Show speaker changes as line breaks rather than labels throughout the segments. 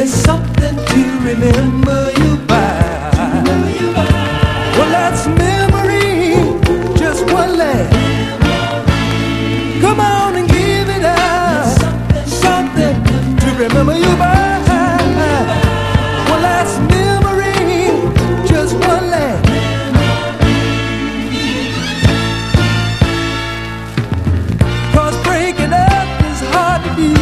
There's something to remember you by. Well, that's memory, just one last. Come on and give it up. Something to remember you by. Well, that's memory, just one last. Cause breaking up is hard to do.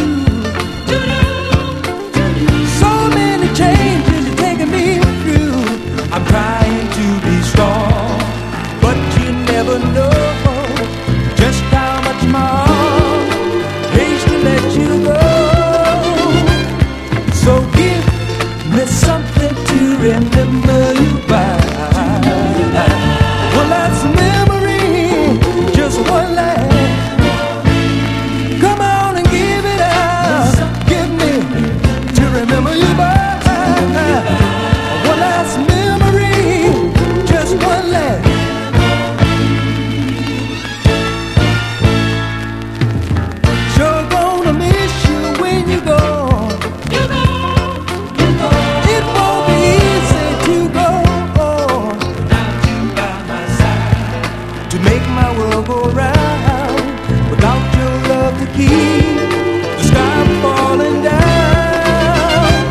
So many changes you're taking me through. I'm trying to be strong, but you never know just how much more haste to let you go. So give me something to remember you by. Well, that's memory, just one last. Come on and give it up. Give me to remember you by. Well, that's memory, just one last. Sure gonna miss you when you go. It won't be easy to go without you by my side, to make my world go round, without your love to keep